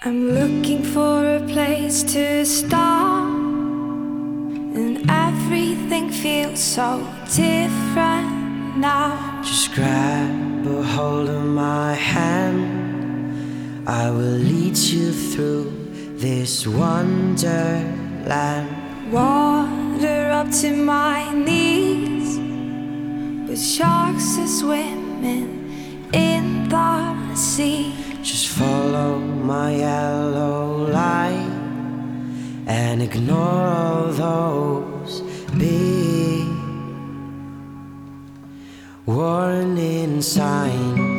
I'm looking for a place to start, and everything feels so different now. Just grab a hold of my hand, I will lead you through this wonderland. Water up to my knees, but sharks are swimming in the sea. Just follow my yellow light and ignore all those big warning signs.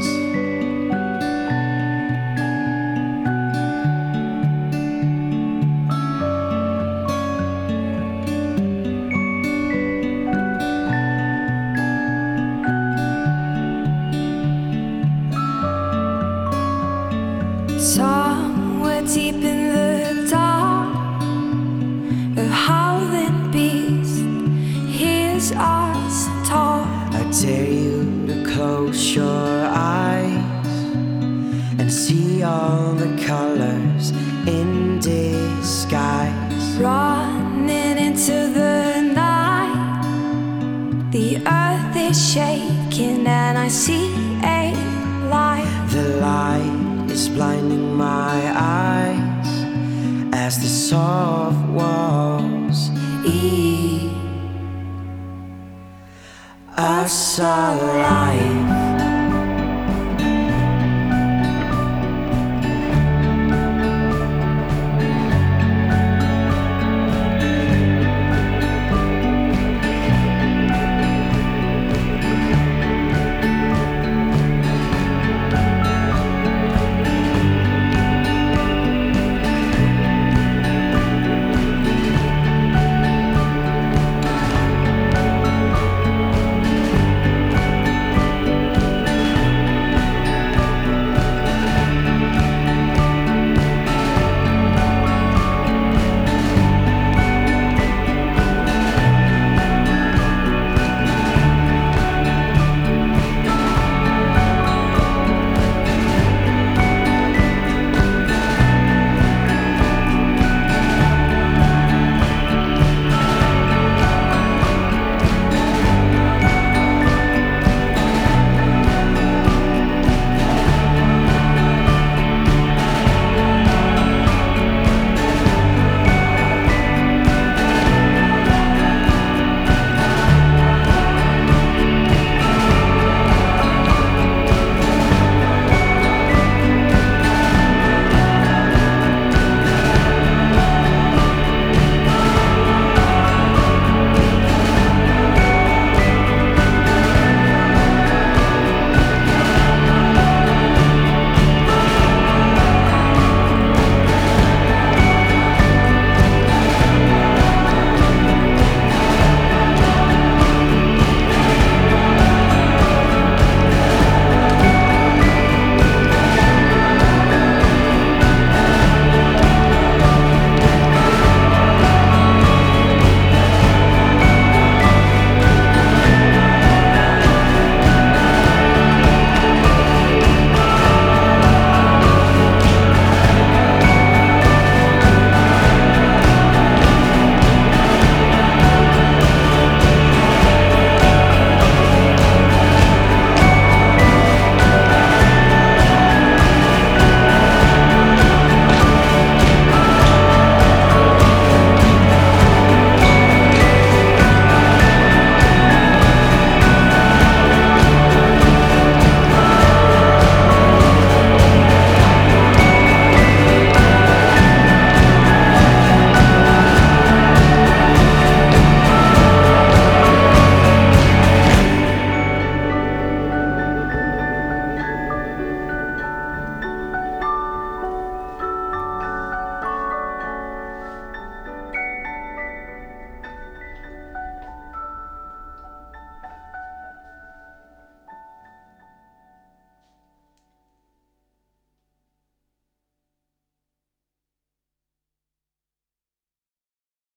Somewhere deep in the dark, a howling beast hears us talk. I dare you to close your eyes and see all the colors in disguise. Running into the night, the earth is shaking and I see a light. The light is blinding my eyes as the soft walls eat us alive.